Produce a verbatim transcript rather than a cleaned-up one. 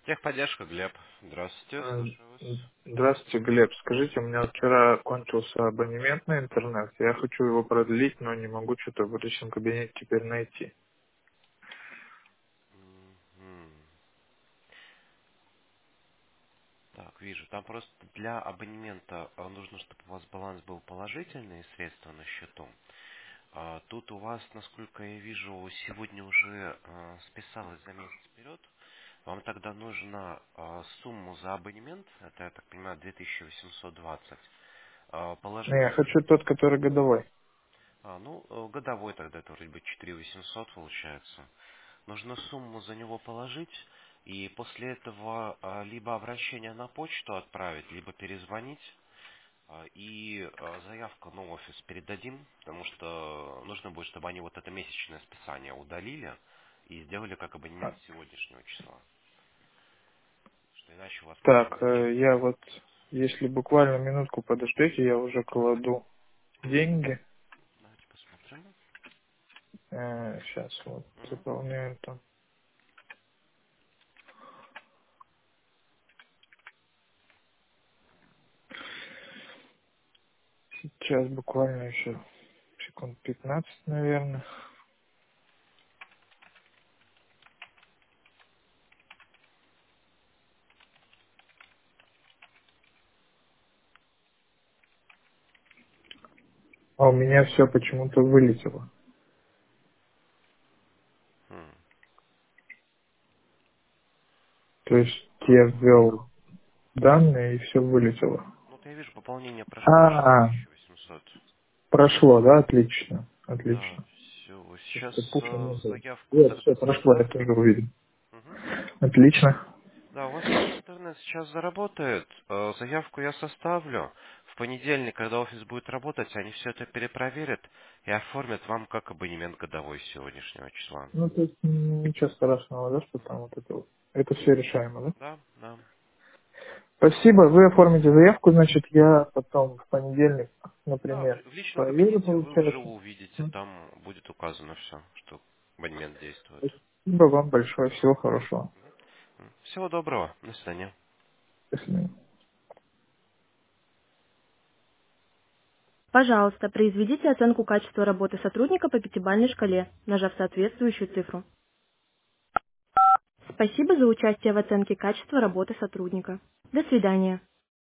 Техподдержка, Глеб. Здравствуйте, Э, слушаю вас. Здравствуйте, Глеб. Скажите, у меня вчера кончился абонемент на интернет. Я хочу его продлить, но не могу что-то в личном кабинете теперь найти. Мгм. Так, вижу. Там просто для абонемента а, нужно, чтобы у вас баланс был положительный и средства на счету. А, Тут у вас, насколько я вижу, сегодня уже а, списалось за месяц вперед. Вам тогда нужно а, сумму за абонемент, это, я так понимаю, две тысячи восемьсот двадцать, а, Не, положить. я хочу тот, который годовой. А, ну, э, годовой тогда это вроде бы четыре тысячи восемьсот получается. Нужно сумму за него положить, и после этого а, либо обращение на почту отправить, либо перезвонить, а, и а, заявку на офис передадим, потому что нужно будет, чтобы они вот это месячное списание удалили и сделали как абонемент с сегодняшнего числа, что иначе у вас потом Так, э, начислят. я вот, если буквально минутку подождете, я уже кладу Мгм. деньги. Давайте посмотрим. Сейчас вот Мгм. заполняю там. Сейчас буквально еще секунд пятнадцать, наверное. А у меня все почему-то вылетело. М. То есть А, я ввел данные и все вылетело. ну, вот я вижу, пополнение прошло уже А, две тысячи восемьсот. прошло, да? Отлично. Да, Отлично. все. Сейчас Просто пуш не э, было. заявку Вот, тогда все прошло, я составлю. тоже увидел. Мгм. Отлично. Да, у вас ваш интернет сейчас заработает. Э, Заявку я составлю. В понедельник, когда офис будет работать, они все это перепроверят и оформят вам как абонемент годовой с сегодняшнего числа. Ну, то есть м, ничего страшного, да, что там вот это вот. Это все решаемо, да? Да, да. Спасибо. Вы оформите заявку, значит, я потом в понедельник, Да, в, например, в личном проверю, кабинете вы получается. вживую увидите, М. там будет указано все, что абонемент действует. Спасибо вам большое. Всего хорошего. М. Всего доброго. До свидания. До свидания. Пожалуйста, произведите оценку качества работы сотрудника по пятибалльной шкале, нажав соответствующую цифру. Спасибо за участие в оценке качества работы сотрудника. До свидания.